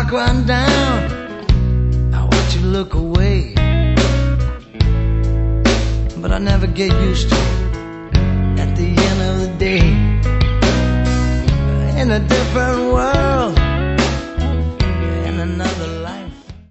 clock run down, I watch you look away, but I never get used to it at the end of the day. In a different world,